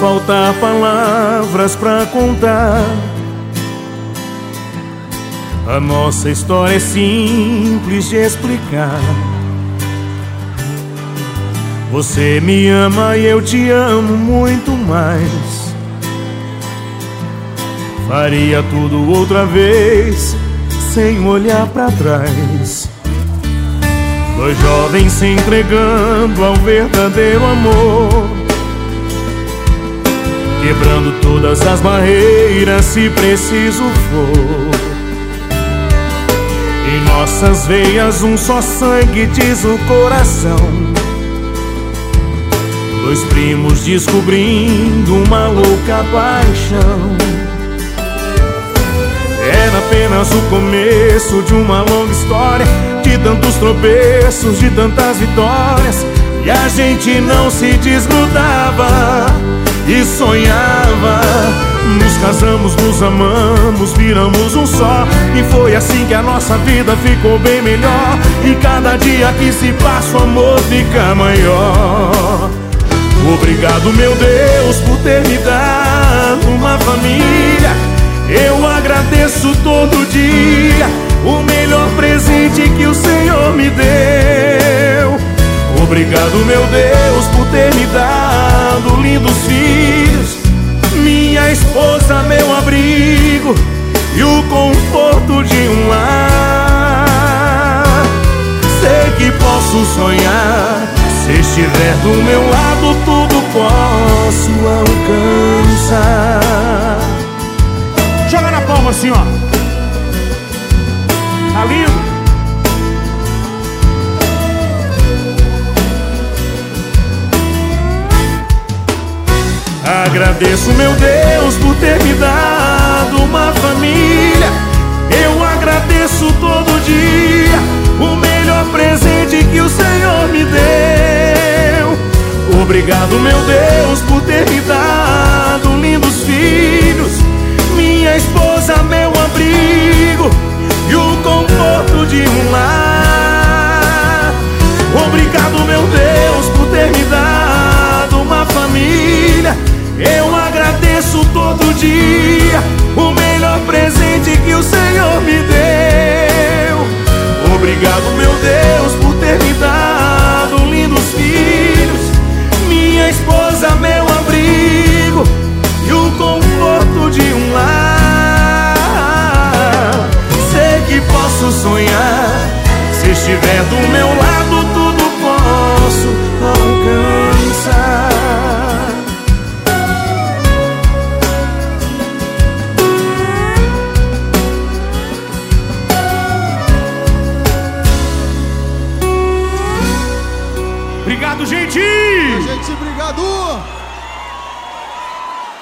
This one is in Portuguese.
faltar palavras pra contar. A nossa história é simples de explicar. Você me ama e eu te amo muito mais. Faria tudo outra vez, sem olhar pra trás. Dois jovens se entregando ao verdadeiro amor, quebrando todas as barreiras se preciso for. Em nossas veias um só sangue, diz o coração. Dois primos descobrindo uma louca paixão. Era apenas o começo de uma longa história, de tantos tropeços, de tantas vitórias. E a gente não se desgrudava e sonhava. Nos casamos, nos amamos, viramos um só. E foi assim que a nossa vida ficou bem melhor. E cada dia que se passa o amor fica maior. Obrigado, meu Deus, por ter me dado uma família. Eu agradeço todo dia, o melhor presente que o Senhor me deu. Obrigado, meu Deus, por ter me dado lindos filhos, minha esposa, meu abrigo e o conforto de um lar. Sei que posso sonhar, se estiver do meu lado tudo posso alcançar. Joga na palma assim, ó. Tá lindo? Agradeço, meu Deus, por ter me dado uma família. Eu agradeço todo dia, o melhor presente que o Senhor me deu. Obrigado, meu Deus, por ter me dado lindos filhos, minha esposa, meu abrigo e o conforto de um lar. Obrigado, meu Deus, por ter me dado uma família. Eu agradeço todo dia, o melhor presente que o Senhor me deu. Obrigado, meu Deus, por ter me dado lindos filhos, minha esposa, meu abrigo e o conforto de um lar. Sei que posso sonhar, se estiver do meu lado tudo posso alcançar. Obrigado, gente! Gente, obrigado!